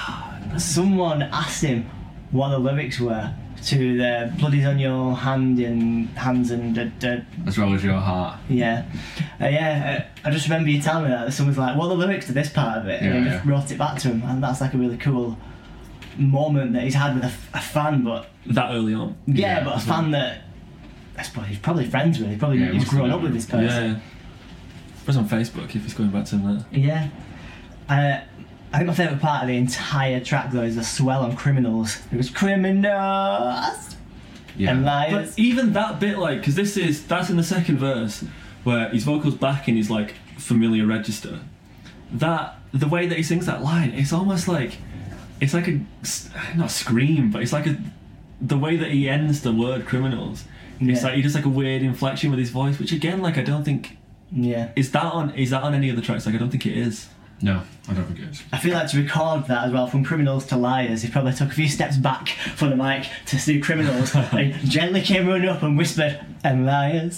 someone asked him what the lyrics were to the Bloodies on Your Hand and Hands and da, da,
As well as your heart.
yeah, uh, yeah. Uh, I just remember you telling me that. Someone's like, "What are the lyrics to this part of it?" And
Yeah,
he just
yeah.
wrote it back to him, and that's like a really cool moment that he's had with a, f- a fan. But
That early on.
yeah,
Yeah,
but a fan that I suppose he's probably friends with. He probably
Yeah, he
he's
must have
grown
been.
up with this
Yeah,
person.
yeah. Whereas on Facebook, if it's going back to him there.
Yeah. Uh, I think my favourite part of the entire track though is the swell on Criminals. It was criminals
Yeah.
and
But
liars.
even that bit, like, because this is, that's in the second verse, where his vocals back in his, like, familiar register. That, the way that he sings that line, it's almost like, it's like a, not a scream, but it's like a, the way that he ends the word criminals. It's
Yeah.
like, he does like a weird inflection with his voice, which again, like, I don't think,
Yeah.
is that on, is that on any of the tracks? Like, I don't think it is.
No, I don't think it is.
I feel like to record that as well, from Criminals to Liars, he probably took a few steps back from the mic to do Criminals and gently came running up and whispered, and liars.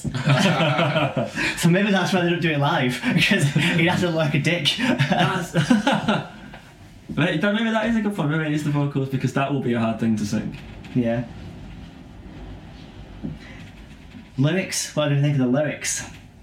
So maybe that's why they don't do it live, because he'd have to look like a dick.
That's, maybe maybe that is a good point. Maybe it is the vocals, because that will be a hard thing to sing.
Yeah. Lyrics, what do you think of the lyrics?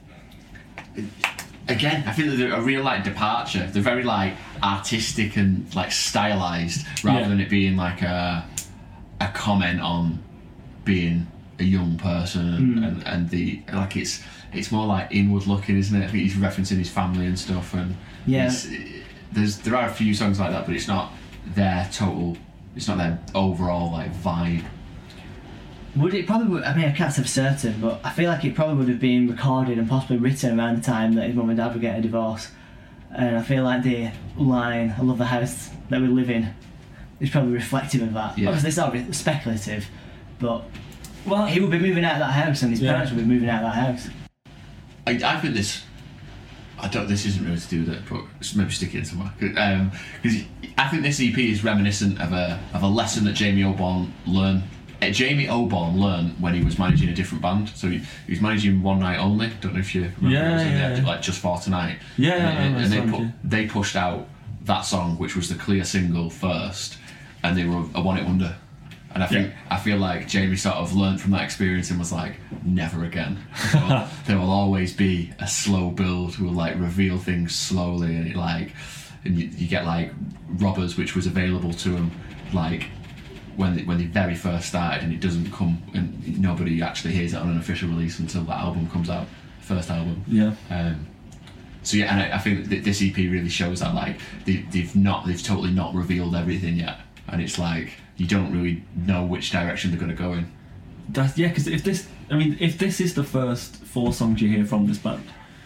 Again, I feel that they're a real like departure. They're very like artistic and like stylized, rather
Yeah.
than it being like a a comment on being a young person, and,
Mm.
and, and the like it's it's more like inward looking, isn't it? I think he's referencing his family and stuff, and
Yeah.
it's, there's there are a few songs like that, but it's not their total, it's not their overall like vibe.
Would it probably? Would, I mean, I can't say for certain, but I feel like it probably would have been recorded and possibly written around the time that his mum and dad were getting a divorce. And I feel like the line "I love the house that we live in" is probably reflective of that.
Yeah.
Obviously, it's not re- speculative, but
Well,
he would be moving out of that house, and his
Yeah.
parents would be moving out of that house.
I, I think this. I don't. This isn't really to do with it, but maybe stick it in somewhere. Um, because I think this E P is reminiscent of a of a lesson that Jamie Oborn learned. Uh, Jamie Oborn learned when he was managing a different band. So he, he was managing One Night Only. Don't know if you remember.
Yeah,
it was in
yeah,
the,
yeah.
like Just For Tonight.
Yeah,
and,
I remember
and
that
they
song,
put,
yeah.
they pushed out that song, which was the clear single first, and they were a one hit wonder. And I think
Yeah.
I feel like Jamie sort of learned from that experience and was like, never again. There will, there will always be a slow build. We'll like reveal things slowly, and it like, and you, you get like Robbers, which was available to him, like when they, when they very first started, and it doesn't come, and nobody actually hears it on an official release until that album comes out, first album.
Yeah.
Um, so yeah, and I, I think that this E P really shows that like they, they've not, they've totally not revealed everything yet, and it's like you don't really know which direction they're going to go in.
That's, yeah, because if this, I mean, if this is the first four songs you hear from this band,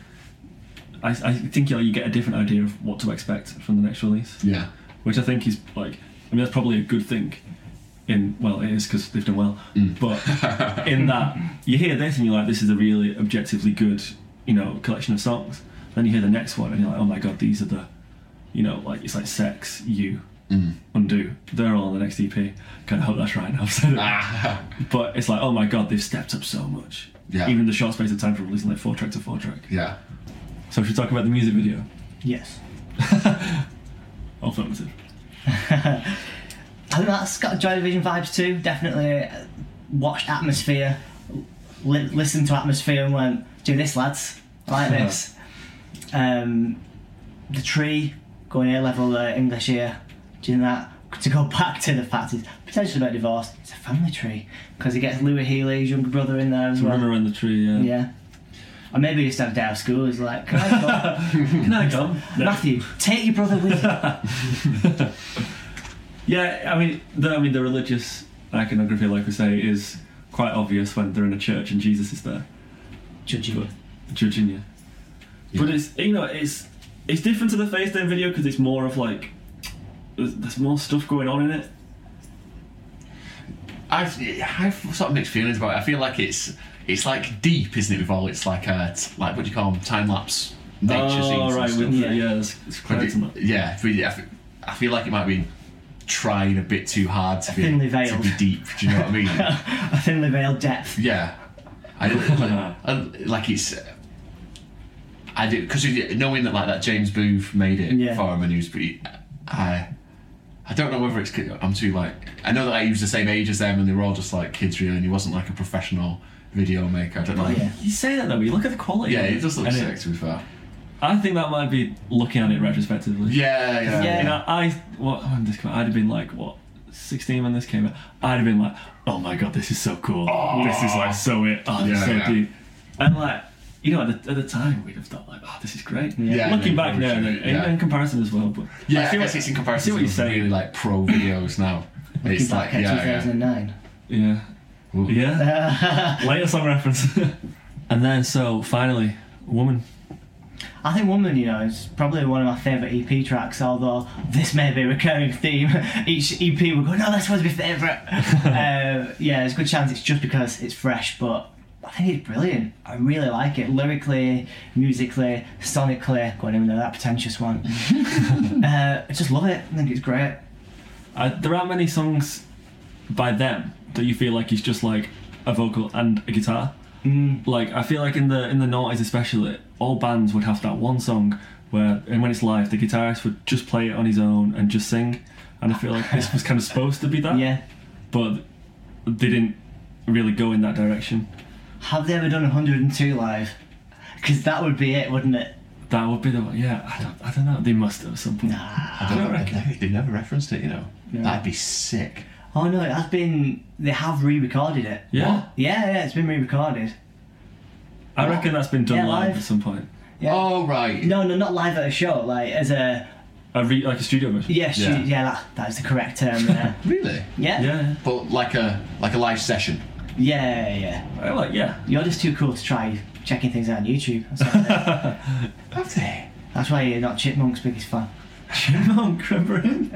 I, I think you, know, you get a different idea of what to expect from the next release,
Yeah,
which I think is like, I mean, that's probably a good thing. In well, it is because they've done well,
Mm.
but in that you hear this and you're like, this is a really objectively good, you know, collection of songs. Then you hear the next one and you're like, oh my god, these are the, you know, like it's like Sex, You,
mm.
Undo. They're all on the next E P. Kind of hope that's right now. I've said it.
Ah.
But it's like, oh my god, they've stepped up so much.
Yeah.
Even the short space of time from releasing like four track to four track.
Yeah.
So we should talk about the music video.
Yes.
Affirmative.
I think that's got Joy Division vibes too. Definitely uh, watched Atmosphere, li- listened to Atmosphere and went, do this, lads. I like this. Um, the Tree, going A level uh, English here, doing that. To go back to the fact it's potentially about divorce, it's a family tree because he gets Louis Healy's younger brother in there as well.
Run around the tree, yeah.
Yeah. Or maybe he just had a day out of school. He's like, can I come?
Can I come?
Matthew, take your brother with you.
Yeah, I mean, the, I mean, the religious iconography, like we say, is quite obvious when they're in a church and Jesus is there,
Judging you.
judging you.
Yeah.
But it's, you know, it's it's different to the Face Day video because it's more of like there's, there's more stuff going on in it.
I've I've sort of mixed feelings about it. I feel like it's it's like deep, isn't it? With all it's like a like what do you call them, time lapse nature
oh,
scenes.
right,
and
with,
stuff.
yeah, yeah, it's, it's
But
credits
it-
and that.
yeah, but yeah, I fe- I feel like it might be trying a bit too hard to be
Thinly
to
veiled.
be deep. Do you know what I mean?
A thinly veiled depth.
Yeah, I, I like it's. I do because knowing that like that James Booth made it
Yeah.
for him and he was pretty. I I don't know whether it's 'cause I'm too like I know that like, he was the same age as them and they were all just like kids really and he wasn't like a professional video maker. I don't know.
Oh, yeah.
You say that though, but you look at the quality.
Yeah,
of
it does look
and
sick to be fair.
I think that might be looking at it retrospectively.
Yeah, yeah.
Yeah.
You know, I what when this came out, I'd have been like what sixteen when this came out. I'd have been like, oh my god, this is so cool. This is like so it. Oh, this is
Yeah,
so
yeah.
deep. And like, you know, at the, at the time we'd have thought like, oh, this is great.
Yeah,
Looking
yeah,
back now,
sure,
in,
yeah.
in comparison as well, but
Yeah,
I
I
feel
guess
like-
it's in
I see
comparison
what
to
you're saying.
really like pro videos now.
Looking
It's
back
like
at
yeah,
two thousand nine.
Yeah,
yeah.
yeah. Later song reference. And then so finally, Woman.
I think Woman, you know, is probably one of my favourite E P tracks, although this may be a recurring theme. Each E P will go, no, that's supposed to be favourite. uh, yeah, there's a good chance it's just because it's fresh, but I think it's brilliant. I really like it. Lyrically, musically, sonically, going even though that pretentious one. uh, I just love it. I think it's great.
I, there aren't many songs by them that you feel like it's just like a vocal and a guitar.
Mm.
Like I feel like in the in the noughties especially, all bands would have that one song where, and when it's live, the guitarist would just play it on his own and just sing. And I feel like this was kind of supposed to be that,
Yeah.
but they didn't really go in that direction.
Have they ever done one hundred two live? Because that would be it, wouldn't it?
That would be the one. Yeah, I don't, I don't know. They must have at some point.
Nah.
I don't know. They never, they never referenced it, you know.
No.
That'd be sick.
Oh no, it has been. They have re-recorded it.
Yeah.
What?
Yeah, yeah, it's been re-recorded.
I reckon that's been done
Yeah,
live,
live.
at some point.
Yeah.
Oh right.
No, no, not live at a show. Like as a
A re- like a studio version.
yeah, stu-
Yeah.
yeah, that, that is the correct term there.
Really?
Yeah, yeah,
Yeah.
But like a like a live session.
yeah, yeah.
I like, yeah.
You're just too cool to try checking things out on YouTube. That's why,
Okay.
that's why you're not Chipmunk's biggest fan.
Chipmunk, remember him?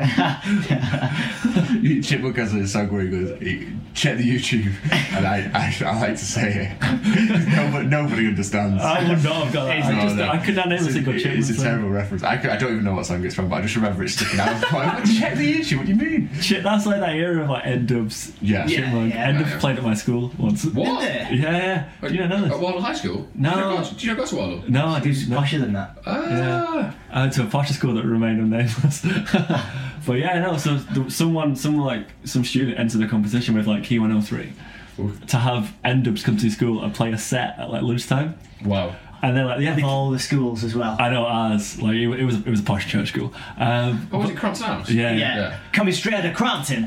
Chipmunk has a song where he goes, he- check the YouTube, and I, I, I like to say it. nobody, nobody understands.
I would not have got that. I,
Oh,
just,
no.
I could not name a
It's
single Chipmunk
It's a
song.
terrible reference. I, could- I don't even know what song it's from, but I just remember it sticking out. I'm like, check the YouTube, what do you mean?
Shit, that's like that era of like N-Dubs.
Yeah.
Yeah.
Chipmunk. N-Dubs
yeah.
played at my school once.
What?
Did
Yeah, yeah. Do you not know
At
this?
Wardle High School?
No.
Do you know, do you know go to Wardle?
No, I
It's
didn't. No.
posher than that.
Ah.
I went to a posher school that remained unnameless. But yeah, no. So th- someone, someone like some student entered a competition with like Key one oh three to have N-Dubs come to school and play a set at like lunchtime,
Wow.
and then like yeah,
Of
they,
all the schools as well.
I know ours like it, it was it was a posh church school. Um,
Oh, was it Crompton House?
yeah,
yeah.
Yeah.
Coming straight out of Crampton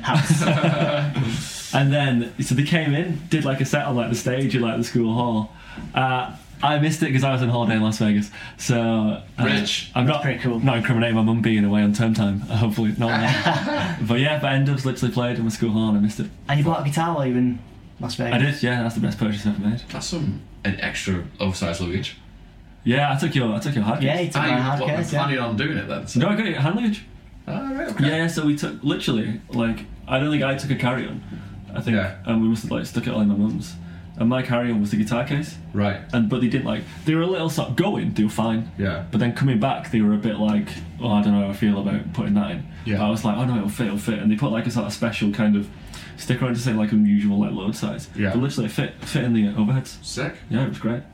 House.
And then, so they came in, did like a set on like the stage in like the school hall. Uh, I missed it because I was on holiday in Las Vegas. So uh,
Rich.
I'm
That's
not
pretty cool.
not incriminating my mum being away on term time. Uh, hopefully not. But yeah, but N-Dubs literally played in my school hall and I missed it.
And you bought a guitar while you were in Las Vegas.
I did, yeah. That's the best purchase I've ever made.
That's some an extra oversized luggage.
Yeah, I took your I took your hard
Yeah,
case.
you took my
I
hard
what,
case, yeah.
planning on doing it then. So.
No, I got it hand luggage.
Ah, right, okay.
Yeah, yeah. So we took literally like I don't think I took a carry on. I think,
Yeah.
and we must have like stuck it all in my mum's. And my carry on was the guitar case.
Right.
And but they didn't like they were a little sort of going, they were fine.
Yeah.
But then coming back, they were a bit like, oh, I don't know how I feel about putting that in.
Yeah.
But I was like, oh no, it'll fit, it'll fit. And they put like a sort of special kind of sticker on to say like unusual like load size.
Yeah.
But literally it fit fit in the overheads.
Sick.
Yeah, it was great.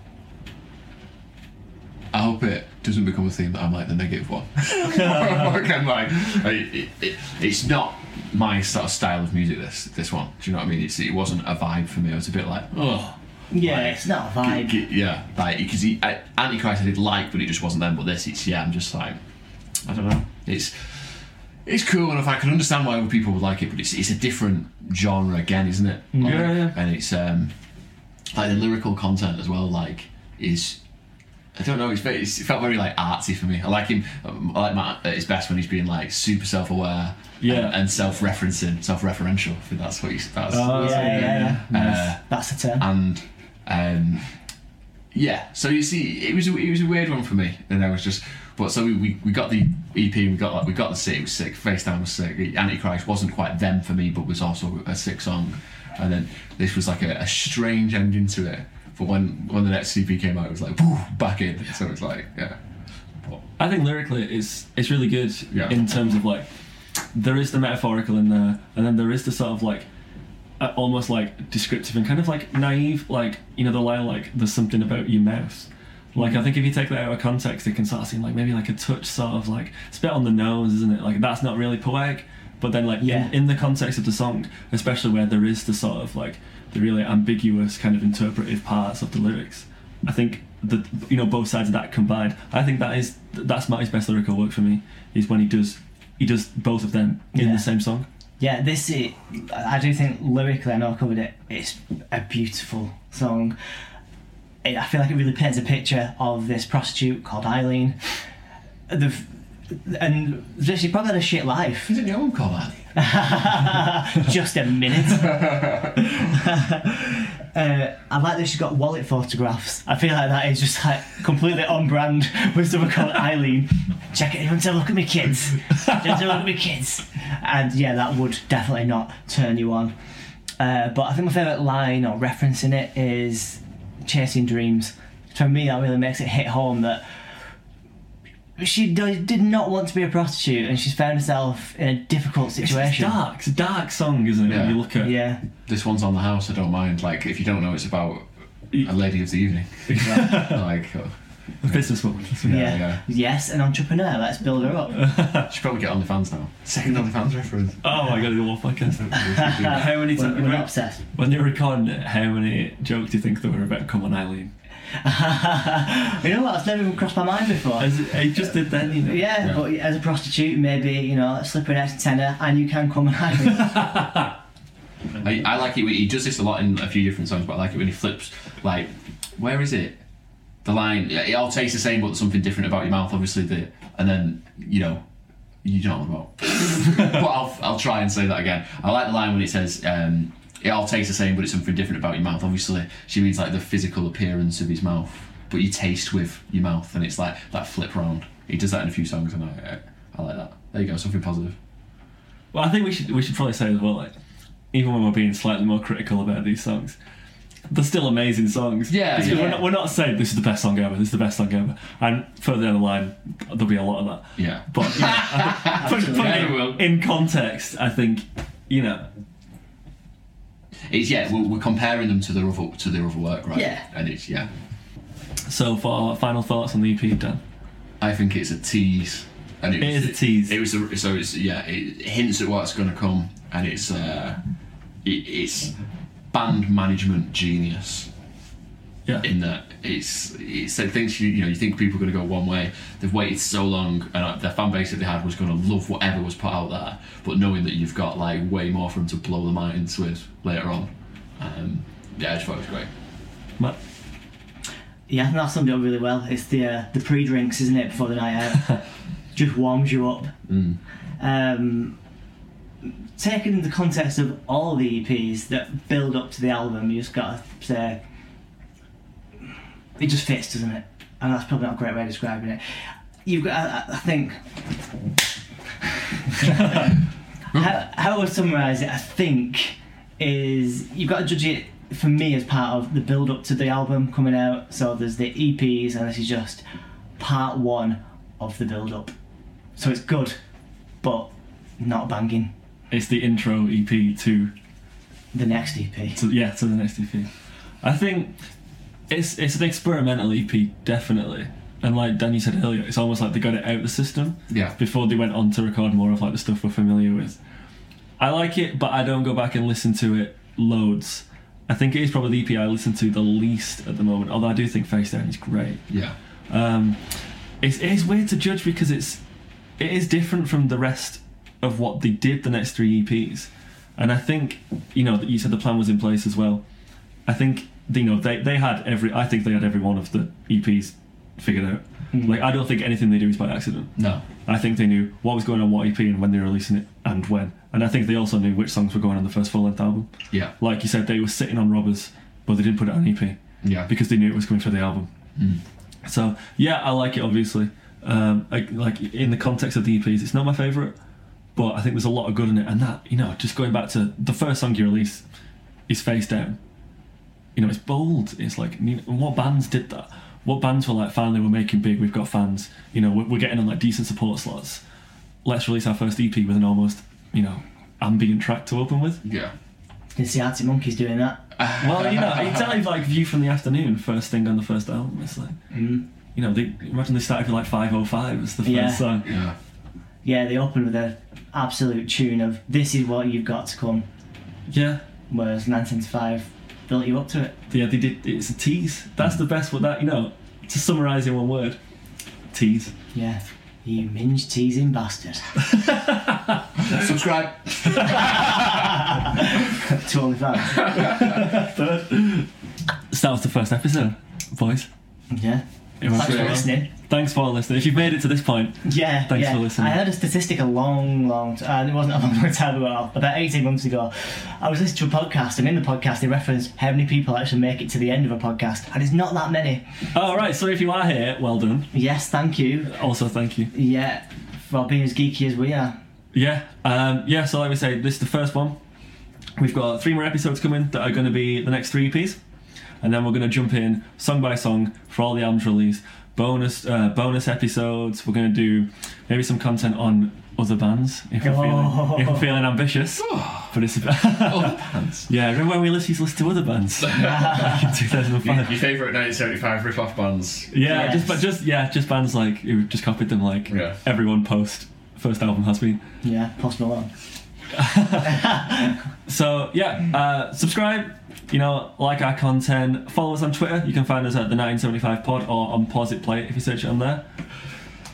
I hope it doesn't become a theme that I'm like the negative one. Like, I'm like, it, it, it, it's not my sort of style of music. This this one, do you know what I mean? It's, it wasn't a vibe for me. I was a bit like, oh,
Yeah,
like,
it's not a vibe.
g- g- yeah, like because Antichrist I did like, but it just wasn't them. But this, it's yeah, I'm just like, I don't know. It's it's cool, and if I can understand why other people would like it, but it's it's a different genre again, isn't it? Like,
Yeah, yeah.
And it's um like the lyrical content as well. Like is. I don't know. It's very, it's, it felt very like artsy for me. I like him. um, I like Matt at his best when he's being like super self-aware,
Yeah.
and, and self-referencing, self-referential. I think that's what he's. That's,
Oh,
Yeah, yeah, yeah.
uh,
That's the term.
and um, yeah. So you see, it was a, it was a weird one for me, and I was just. But so we, we, we got the E P, and we got like we got the sick. It was sick. Face Down was sick. Antichrist wasn't quite them for me, but was also a sick song. And then this was like a, a strange ending to it. But when when the next C P came out, it was like woo, back in. So it's like yeah. But,
I think lyrically it's it's really good
Yeah.
in terms of like there is the metaphorical in there, and then there is the sort of like uh, almost like descriptive and kind of like naive, like you know the line like there's something about your mouth. Like I think if you take that out of context, it can sort of seem like maybe like a touch sort of like it's a bit on the nose, isn't it? Like that's not really poetic. But then like
Yeah.
in, in the context of the song, especially where there is the sort of like the really ambiguous kind of interpretive parts of the lyrics, I think that you know both sides of that combined, I think that is that's Matty's best lyrical work for me, is when he does he does both of them in
Yeah.
the same song.
Yeah, this is, I do think lyrically, I know I covered it, it's a beautiful song. It, I feel like it really paints a picture of this prostitute called Eileen. The, and she probably had a shit life.
isn't your own call, Ali?
Just a minute. uh, I like that she's got wallet photographs. I feel like that is just like completely on brand with someone called Eileen. Check it, you want to have a look at me kids? You want to have a look at me kids? And yeah, that would definitely not turn you on. Uh, but I think my favourite line or reference in it is Chasing Dreams. For me, that really makes it hit home that she do- did not want to be a prostitute, and she's found herself in a difficult
It's,
situation.
it's dark. It's a dark song, isn't it?
Yeah.
When you look at
Yeah.
This one's on the house. I don't mind. Like if you don't know, it's about a lady of the evening. like uh,
a businesswoman.
Yeah.
yeah.
Yes, an entrepreneur. Let's build her up.
should probably get OnlyFans now. Second OnlyFans reference.
Oh my god, the Wolf podcast. How many
We're,
times
we're not obsessed.
when you're recording it? How many jokes do you think there were about "Come on, Eileen"?
You know what? That's never even crossed my mind before.
As it, it just did then, you know.
Yeah,
Yeah.
but as a prostitute, maybe, you know, slip her an extra tenner and you can come and hide me.
I, I like it. When, he does this a lot in a few different songs, but I like it when he flips. Like, where is it? The line. It all tastes the same, but something different about your mouth. Obviously, the and then you know, you know what I'm about. But I'll I'll try and say that again. I like the line when it says. Um, It all tastes the same, but it's something different about your mouth. Obviously, she means like the physical appearance of his mouth, but you taste with your mouth, and it's like that flip round. He does that in a few songs, and I, I, I like that. There you go, something positive.
Well, I think we should we should probably say as well, like, even when we're being slightly more critical about these songs, they're still amazing songs.
Yeah,
Because
yeah.
We're, not, we're not saying this is the best song ever, this is the best song ever. And further down the line, there'll be a lot of that.
Yeah.
But you know, I think, put, put
Yeah,
it
we will.
in context, I think, you know,
It's yeah, we're, we're comparing them to the other to the other work, right?
Yeah.
And it's yeah.
so for final thoughts on the E P, Dan.
I think it's a tease. And it,
It
was,
is a tease.
It was a, so it's yeah. It hints at what's going to come, and it's uh, it, it's band management genius.
Yeah.
In that it's it's said things you you know you think people are going to go one way. They've waited so long, and uh, their fan base that they had was going to love whatever was put out there. But knowing that you've got like way more for them to blow the minds with later on, um, yeah, I just thought it was great.
Matt?
Yeah, I think that summed it up really well. It's the uh, the pre-drinks, isn't it, before the night out? Just warms you up.
Mm.
Um, taken in the context of all the E Ps that build up to the album, you just gotta say it just fits, doesn't it? And that's probably not a great way of describing it. You've got, I, I think, how, how I would summarise it, I think, is you've got to judge it for me as part of the build up to the album coming out. So there's the E Ps, and this is just part one of the build up. So it's good, but not banging.
It's the intro E P to,
The next E P.
to yeah, to the next E P. I think it's it's an experimental E P, definitely. And like Danny said earlier, it's almost like they got it out of the system
Yeah.
before they went on to record more of like the stuff we're familiar with. I like it, but I don't go back and listen to it loads. I think it is probably the E P I listen to the least at the moment, although I do think Face Down is great.
Yeah.
Um, it's, it is weird to judge because it's it is different from the rest of what they did the next three E Ps. And I think, you know, you said the plan was in place as well. I think, you know, they, they had every, I think they had every one of the E Ps figured out.
Mm.
Like, I don't think anything they do is by accident.
No.
I think they knew what was going on what E P and when they were releasing it and when. And I think they also knew which songs were going on the first full-length album.
Yeah.
Like you said, they were sitting on Robbers, but they didn't put it on E P
Yeah.
because they knew it was coming for the album.
Mm.
So, yeah, I like it, obviously. Um, I, like, in the context of the E Ps, it's not my favourite, but I think there's a lot of good in it. And that, you know, just going back to the first song you release is Face Down. You know, it's bold. It's like, you know, what bands did that? What bands were like, finally we're making big, we've got fans, you know, we're, we're getting on like decent support slots. Let's release our first E P with an almost, you know, ambient track to open with.
Yeah.
You can see Arctic Monkeys doing that.
Well, you know, it's only like View from the Afternoon, first thing on the first album. It's like,
Mm.
you know, they, imagine they started with like five oh five as the first
Yeah.
song.
Yeah.
Yeah, they open with an absolute tune of "This is what you've got to come,"
Yeah,
whereas nineteen seventy-five built you up to it.
yeah, they did. It's a tease. That's the best. What that, you know, to summarise in one word, tease.
Yeah, you minge teasing bastard.
Subscribe.
To OnlyFans.
So that was the first episode, boys.
Yeah.
It was
Thanks for
great.
listening.
Thanks for listening. If you've made it to this point,
Yeah,
Thanks
yeah.
for listening.
I heard a statistic a long, long time. It wasn't a long, long time ago. About eighteen months ago, I was listening to a podcast, and in the podcast, they referenced how many people actually make it to the end of a podcast, and it's not that many.
all right. So if you are here, well done.
Yes, thank you.
Also, thank you.
Yeah, for being as geeky as we are.
Yeah, um, yeah. So like we say, this is the first one. We've got three more episodes coming that are going to be the next three E Ps, and then we're going to jump in song by song for all the albums released. Bonus, uh, bonus episodes. We're going to do maybe some content on other bands if we're,
Oh.
feeling, if we're feeling ambitious. But it's
Oh, hands.
yeah. Remember when we listened to listen to other bands back in two thousand five?
Your favourite nineteen seventy-five rip-off bands?
Yeah,
Yes.
just but just yeah, just bands like who just copied them like
Yeah.
everyone post first album has been.
Yeah, Post Malone.
So yeah, uh, subscribe. You know, like our content. Follow us on Twitter. You can find us at the nineteen seventy-five Pod or on Pause It Play if you search it on there.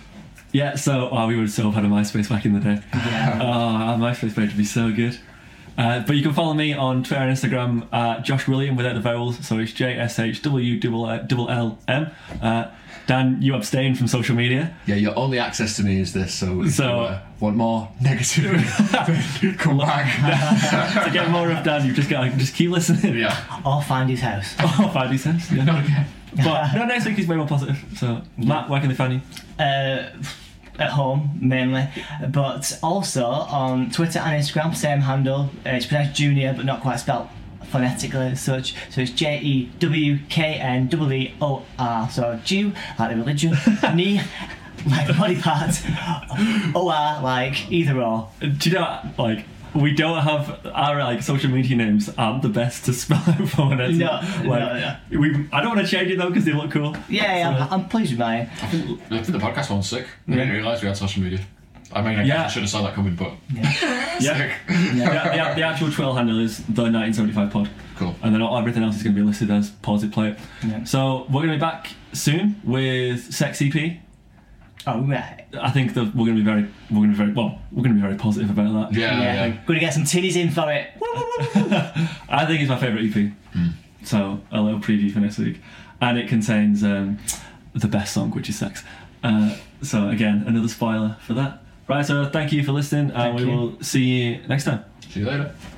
Yeah. So oh, we would so have had a MySpace back in the day.
Yeah.
Oh, our MySpace page would be so good. Uh, but you can follow me on Twitter and Instagram, uh, Josh William without the vowels, so it's J S H W L L M. Uh, Dan, you abstain from social media.
Yeah, your only access to me is this, so if
So-
you uh, want more negativity, come back.
To get more of Dan, you've just got to just keep listening.
Yeah.
Or find his house.
Oh, five D cents. Yeah.
Not again.
But no, next week he's way more positive. So, Matt, where can they find you?
Uh, at home mainly, but also on Twitter and Instagram, same handle. Uh, it's pronounced Junior, but not quite spelled phonetically as such. So it's J E W K N E E O R. So Jew, like the religion, knee, like the body part, O R, like either or.
Do you know, like, we don't have our like social media names aren't the best to spell out phonetically.
No,
like,
no, no.
We, I don't want to change it though because they look cool.
Yeah, yeah,
So-
I'm, I'm pleased with mine.
I think, I think the podcast one's sick. I didn't realise we had social media. I mean, I
Yeah.
guess I should have saw that coming, but
Yeah.
sick.
the, the, the actual Twitter handle is the nineteen seventy-five pod.
Cool.
And then all, everything else is going to be listed as Pause It, Play It.
Yeah.
So we're going to be back soon with Sex E P.
Oh, right.
I think that we're going to be very, we're going to be very, well, we're going to be very positive about that.
Yeah, yeah.
Gonna get some titties in for it.
I think it's my favourite E P.
Hmm.
So a little preview for next week. And it contains um, the best song, which is Sex. Uh, so again, another spoiler for that. Right, so thank you for listening, and
Thank
we
you.
will see you next time.
See you later.